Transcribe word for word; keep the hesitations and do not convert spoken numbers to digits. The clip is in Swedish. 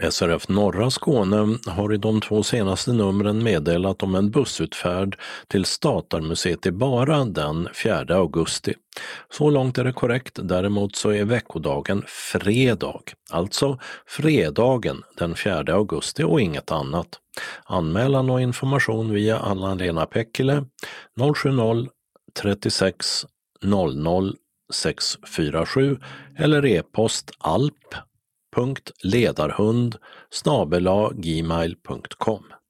S R F Norra Skåne har i de två senaste numren meddelat om en bussutfärd till Statarmuseet i Bara den fjärde augusti. Så långt är det korrekt, däremot så är veckodagen fredag, alltså fredagen den fjärde augusti och inget annat. Anmälan och information via Anna-Lena Pekkele noll sju noll trettiosex noll noll sex fyra sju eller e-post alp punkt ledarhund snabel-a gmail punkt com.